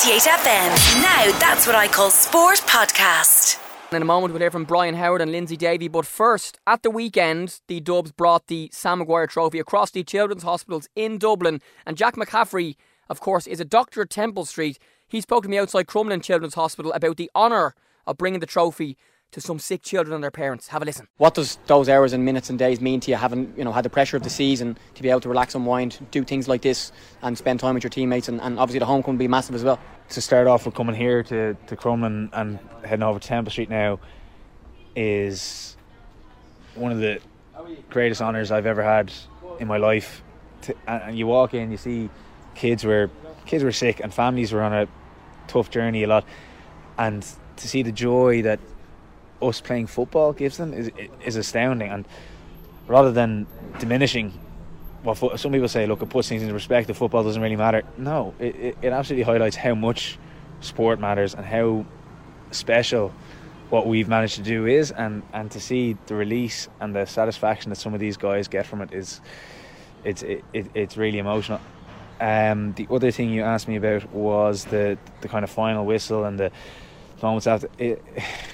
98 FM. Now that's what I call sport podcast. In a moment we'll hear from Brian Howard and Lindsay Davey, but first, at the weekend the Dubs brought the Sam Maguire Trophy across the children's hospitals in Dublin, and Jack McCaffrey, of course, is a doctor at Temple Street. He spoke to me outside Crumlin Children's Hospital about the honour of bringing the trophy to some sick children and their parents. Have a listen. What does those hours and minutes and days mean to you, having had the pressure of the season, to be able to relax, unwind, do things like this and spend time with your teammates, and obviously the home can be massive as well? To start off with, coming here to Crumlin and heading over to Temple Street now is one of the greatest honours I've ever had in my life. And you walk in, you see kids were sick and families were on a tough journey a lot, and to see the joy that us playing football gives them is astounding. And rather than diminishing what some people say, look, it puts things into perspective, football doesn't really matter. No, it absolutely highlights how much sport matters and how special what we've managed to do is, and to see the release and the satisfaction that some of these guys get from it is it's really emotional. The other thing you asked me about was the kind of final whistle and the moments after it.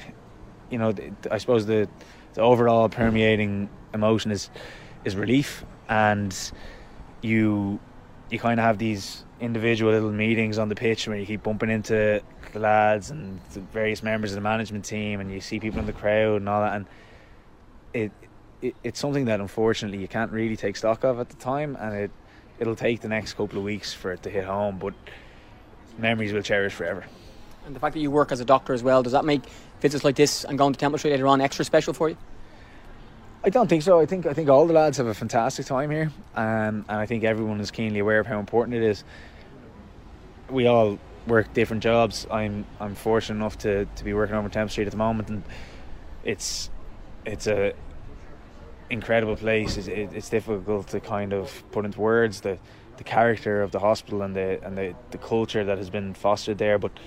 I suppose the overall permeating emotion is relief, and you kind of have these individual little meetings on the pitch where you keep bumping into the lads and the various members of the management team, and you see people in the crowd and all that, and it's something that unfortunately you can't really take stock of at the time, and it'll take the next couple of weeks for it to hit home, but memories will cherish forever. And the fact that you work as a doctor as well, does that make visits like this and going to Temple Street later on extra special for you? I don't think so. I think all the lads have a fantastic time here, and I think everyone is keenly aware of how important it is. We all work different jobs. I'm fortunate enough to be working over Temple Street at the moment, and it's a incredible place. It's difficult to kind of put into words the character of the hospital and the culture that has been fostered there, but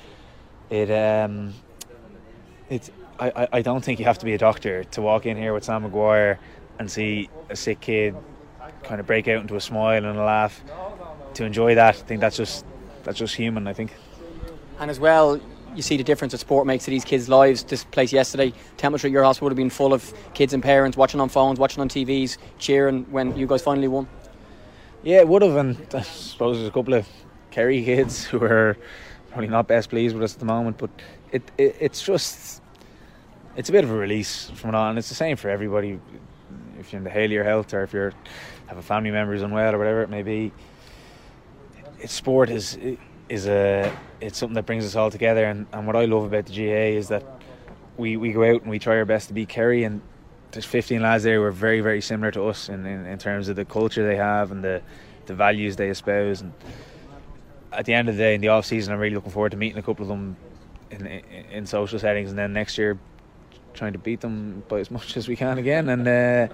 I don't think you have to be a doctor to walk in here with Sam Maguire and see a sick kid kind of break out into a smile and a laugh. To enjoy that, I think that's just human, I think. And as well, you see the difference that sport makes to these kids' lives. This place yesterday, Temple Street, your hospital, would have been full of kids and parents watching on phones, watching on TVs, cheering when you guys finally won. Yeah, it would have, and I suppose there's a couple of Kerry kids who are probably not best pleased with us at the moment, but it's a bit of a release from it all, and it's the same for everybody. If you're in the hale of your health, or if you have a family member who's unwell, or whatever it may be, sport is it's something that brings us all together. And what I love about the GAA is that we go out and we try our best to beat Kerry, and there's 15 lads there who are very, very similar to us in terms of the culture they have and the values they espouse. And at the end of the day, in the off season, I'm really looking forward to meeting a couple of them in social settings, and then next year trying to beat them by as much as we can again. And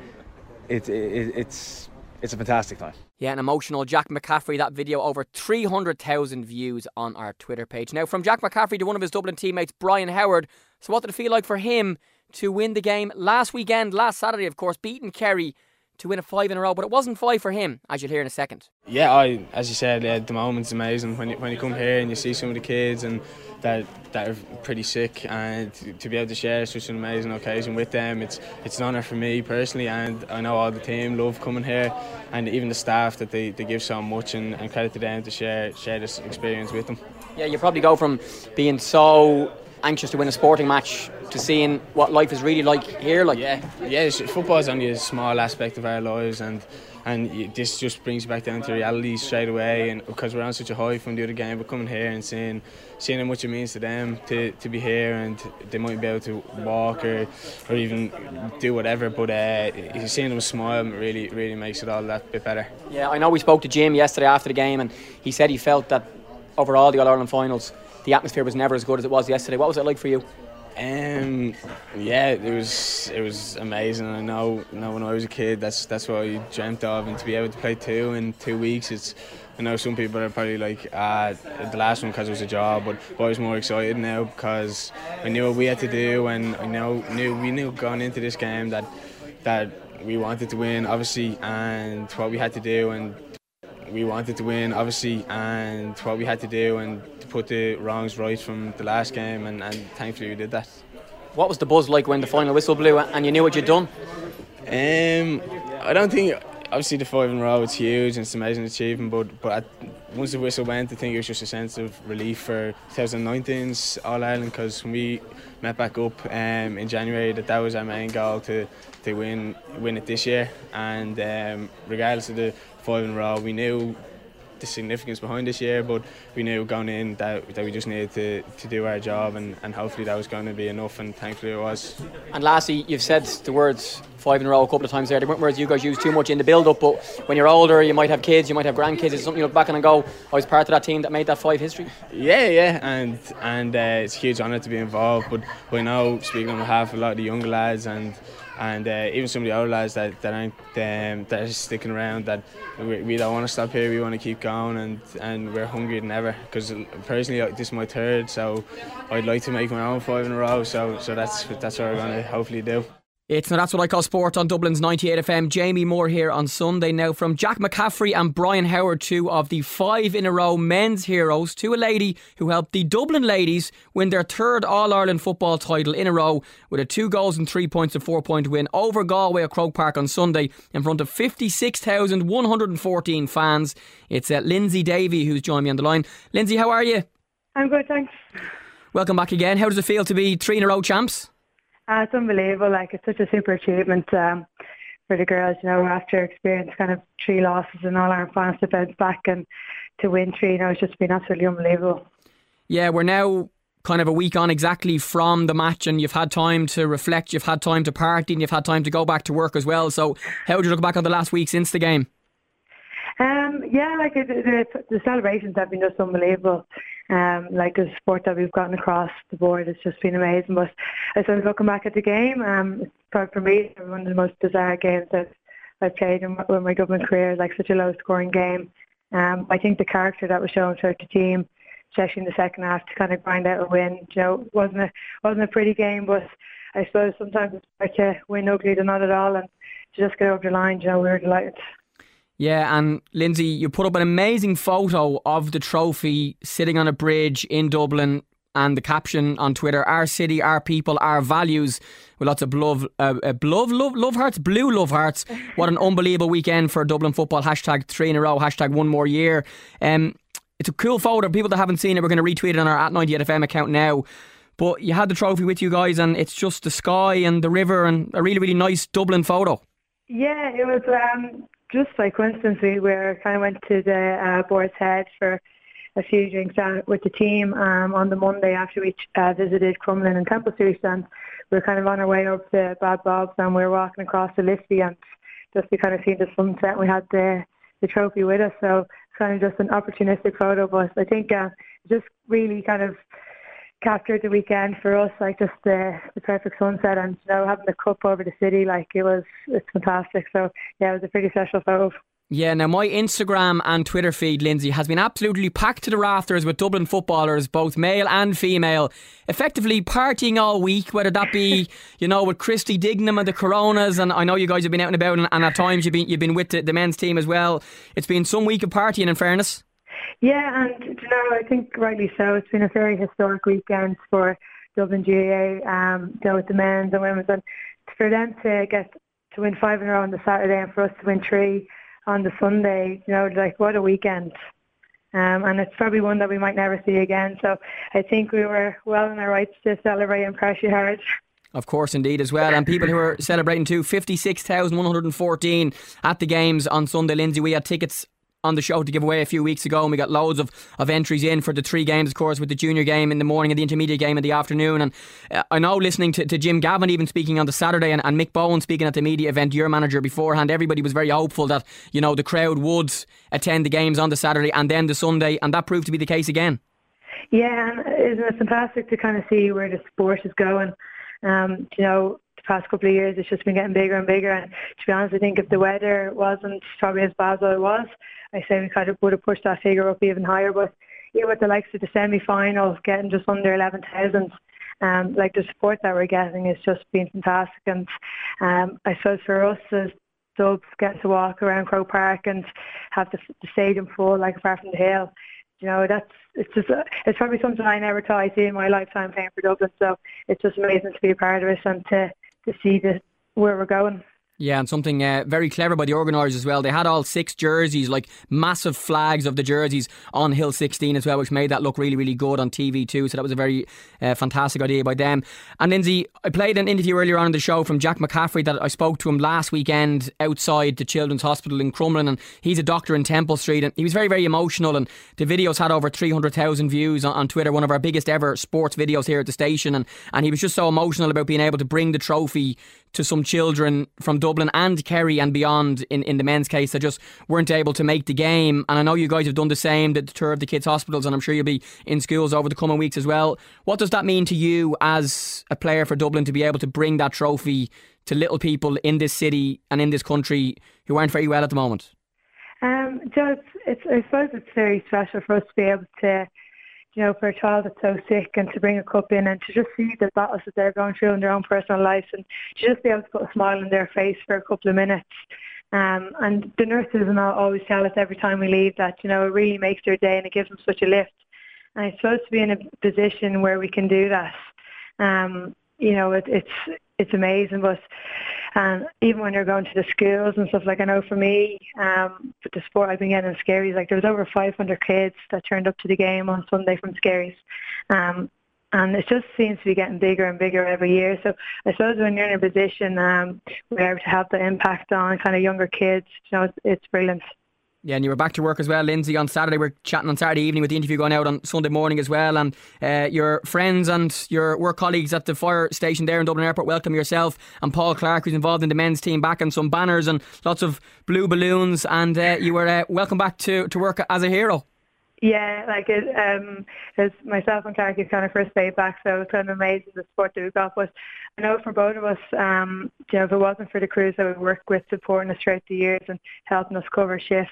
it's a fantastic time. Yeah, an emotional Jack McCaffrey. That video over 300,000 views on our Twitter page. Now, from Jack McCaffrey to one of his Dublin teammates, Brian Howard. So what did it feel like for him to win the game last Saturday, of course, beating Kerry to win a 5 in a row? But it wasn't 5 for him, as you'll hear in a second. Yeah, as you said, the moment's amazing when you come here and you see some of the kids and that are pretty sick, and to be able to share such an amazing occasion with them, it's an honour for me personally, and I know all the team love coming here, and even the staff, that they give so much, and credit to them to share this experience with them. Yeah, you probably go from being so anxious to win a sporting match to seeing what life is really like here. Yeah, football is only a small aspect of our lives, and this just brings you back down to reality straight away. And because we're on such a high from the other game, but coming here and seeing how much it means to them to be here, and they might be able to walk or even do whatever, but seeing them smile really makes it all that bit better. Yeah, I know we spoke to Jim yesterday after the game, and he said he felt that overall the All-Ireland finals, the atmosphere was never as good as it was yesterday. What was it like for you? Yeah, it was amazing. I know when I was a kid, that's what I dreamt of, and to be able to play 2 in 2 weeks, I know some people are probably like, the last one because it was a job, but I was more excited now because I knew what we had to do, and we knew going into this game that we wanted to win, obviously, and what we had to do, and we wanted to win, obviously, and what we had to do and to put the wrongs right from the last game, and thankfully we did that. What was the buzz like when the final whistle blew and you knew what you'd done? I don't think, obviously the 5 in a row, it's huge and it's an amazing achievement, but once the whistle went, I think it was just a sense of relief for 2019's All-Ireland, because when we met back up in January, that was our main goal, to win it this year. And regardless of the 5 in a row, we knew the significance behind this year, but we knew going in that we just needed to do our job, and hopefully that was going to be enough, and thankfully it was. And lastly, you've said the words 5 in a row a couple of times there. They weren't words you guys use too much in the build-up, but when you're older, you might have kids, you might have grandkids. It's something you look back on and go, I was part of that team that made that 5 history. Yeah, and it's a huge honour to be involved, but I know, speaking on behalf of a lot of the younger lads and even some of the older lads that aren't that are sticking around, that we don't want to stop here. We want to keep going, and we're hungrier than ever, because personally this is my 3rd, so I'd like to make my own 5 in a row, so that's what we're going to hopefully do. It's Now That's What I Call Sport on Dublin's 98 FM. Jamie Moore here on Sunday. Now, from Jack McCaffrey and Brian Howard, 2 of the 5 in a row men's heroes, to a lady who helped the Dublin ladies win their 3rd All-Ireland football title in a row with a 2 goals and 3 points and 4-point win over Galway at Croke Park on Sunday in front of 56,114 fans. It's Lindsay Davey who's joined me on the line. Lindsay, how are you? I'm good, thanks. Welcome back again. How does it feel to be 3 in a row champs? It's unbelievable. It's such a super achievement for the girls, after experience kind of 3 losses in all our finals, to bounce back and to win 3. It's just been absolutely unbelievable. Yeah, we're now kind of a week on exactly from the match, and you've had time to reflect, you've had time to party, and you've had time to go back to work as well. So how would you look back on the last week since the game? The celebrations have been just unbelievable. The support that we've gotten across the board has just been amazing. But I suppose looking back at the game, it's probably for me one of the most bizarre games that I've played in my Dublin career. Such a low scoring game. I think the character that was shown throughout the team, especially in the second half, to kind of grind out a win, wasn't a pretty game, but I suppose sometimes it's better to win ugly than not at all, and to just get over the line. We were delighted. Yeah, and Lindsay, you put up an amazing photo of the trophy sitting on a bridge in Dublin, and the caption on Twitter, "Our city, our people, our values," with lots of love hearts, blue love hearts. What an unbelievable weekend for Dublin football. #3 in a row, #1 more year. It's a cool photo. People that haven't seen it, we're going to retweet it on our @98FM account now. But you had the trophy with you guys, and it's just the sky and the river and a really, really nice Dublin photo. Yeah, it was just by coincidence. We kind of went to the Boar's Head for a few drinks with the team on the Monday after we visited Crumlin and Temple Street, and we were kind of on our way up to Bad Bob's, and we were walking across the Liffey, and just we kind of seen the sunset, and we had the trophy with us, so it's kind of just an opportunistic photo. But I think it just really kind of captured the weekend for us, just the perfect sunset, and having the cup over the city, it's fantastic. So yeah, it was a pretty special photo. Yeah, now my Instagram and Twitter feed, Lindsay, has been absolutely packed to the rafters with Dublin footballers, both male and female, effectively partying all week, whether that be, with Christy Dignam and the Coronas, and I know you guys have been out and about, and at times you've been with the men's team as well. It's been some week of partying, in fairness. Yeah, and I think rightly so. It's been a very historic weekend for Dublin GAA, with the men's and women's, and for them to get to win 5 in a row on the Saturday, and for us to win 3 on the Sunday, what a weekend. And it's probably one that we might never see again. So I think we were well in our rights to celebrate and press you hard. Of course, indeed, as well. And people who are celebrating too, 56,114 at the games on Sunday. Lindsay, we had tickets on the show to give away a few weeks ago, and we got loads of entries in for the 3 games, of course, with the junior game in the morning and the intermediate game in the afternoon. And I know, listening to Jim Gavin even speaking on the Saturday, and Mick Bowen speaking at the media event, your manager, beforehand, everybody was very hopeful that the crowd would attend the games on the Saturday and then the Sunday, and that proved to be the case again. Yeah, and isn't it fantastic to kind of see where the sport is going? The past couple of years it's just been getting bigger and bigger, and to be honest, I think if the weather wasn't probably as bad as it was, I say we kind of would have pushed that figure up even higher. But with the likes of the semi-final getting just under 11,000, the support that we're getting has just been fantastic. And I suppose for us as Dubs, getting to walk around Croke Park and have the stadium full, like, apart from the hill. You know, it's probably something I never thought I'd see in my lifetime playing for Dublin. So it's just amazing to be a part of it and to see where we're going. Yeah, and something very clever by the organisers as well. They had all 6 jerseys, like massive flags of the jerseys on Hill 16 as well, which made that look really, really good on TV too. So that was a very fantastic idea by them. And Lindsay, I played an interview earlier on in the show from Jack McCaffrey that I spoke to him last weekend outside the Children's Hospital in Crumlin, and he's a doctor in Temple Street, and he was very, very emotional, and the videos had over 300,000 views on Twitter, one of our biggest ever sports videos here at the station, and he was just so emotional about being able to bring the trophy to some children from Dublin and Kerry and beyond in the men's case that just weren't able to make the game. And I know you guys have done the same, the tour of the kids' hospitals, and I'm sure you'll be in schools over the coming weeks as well. What does that mean to you as a player for Dublin to be able to bring that trophy to little people in this city and in this country who aren't very well at the moment? Joe, I suppose it's very special for us to be able to, you know, for a child that's so sick, and to bring a cup in and to just see the battles that they're going through in their own personal lives, and to just be able to put a smile on their face for a couple of minutes. And the nurses and all always tell us every time we leave that, you know, it really makes their day and it gives them such a lift. And I suppose to be in a position where we can do that, you know, it's amazing. But even when you're going to the schools and stuff, like, I know for me, with the sport I've been getting in Skerries, like, there was over 500 kids that turned up to the game on Sunday from Skerries. And it just seems to be getting bigger and bigger every year. So I suppose when you're in a position where to have the impact on kind of younger kids, you know, it's brilliant. Yeah, and you were back to work as well, Lindsay, on Saturday. We're chatting on Saturday evening with the interview going out on Sunday morning as well. And your friends and your work colleagues at the fire station there in Dublin Airport welcome yourself and Paul Clark, who's involved in the men's team, back, and some banners and lots of blue balloons. And you were welcome back to work as a hero. Yeah, like it's myself and Clark is kind of first day back, so it's kind of amazing the support that we got. But I know for both of us, you know, if it wasn't for the crews that we worked with supporting us throughout the years and helping us cover shifts,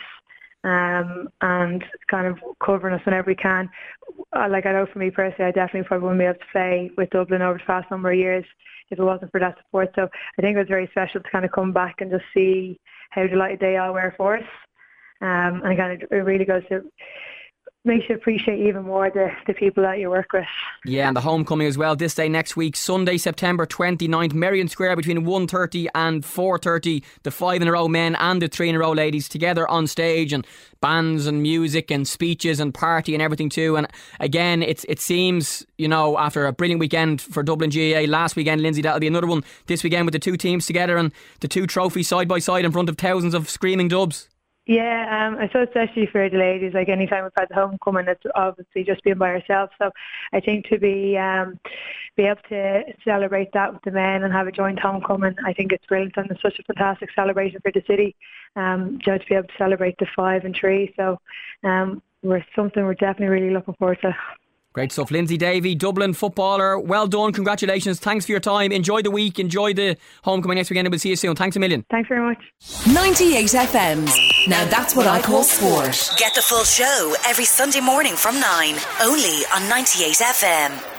and kind of covering us whenever we can, like, I know for me personally, I definitely probably wouldn't be able to play with Dublin over the past number of years if it wasn't for that support. So I think it was very special to kind of come back and just see how delighted they all were for us, and kind of it really goes to makes you appreciate even more the people that you work with. Yeah, and the homecoming as well this day next week, Sunday September 29th, Merrion Square, between 1:30 and 4:30. The 5-in-a-row men and the 3-in-a-row ladies together on stage, and bands and music and speeches and party and everything too. And again, it seems, you know, after a brilliant weekend for Dublin GAA last weekend, Lindsay, that'll be another one this weekend with the two teams together and the two trophies side by side in front of thousands of screaming Dubs. Yeah, I suppose especially for the ladies, like, anytime we've had the homecoming, it's obviously just being by ourselves. So I think to be able to celebrate that with the men and have a joint homecoming, I think it's brilliant, and it's such a fantastic celebration for the city. Just to be able to celebrate the 5 and 3, so we're definitely really looking forward to. Great stuff. Lindsay Davey, Dublin footballer. Well done. Congratulations. Thanks for your time. Enjoy the week. Enjoy the homecoming next weekend, and we'll see you soon. Thanks a million. Thanks very much. 98 FM's Now That's What I Call Sport. Get the full show every Sunday morning from 9, only on 98 FM.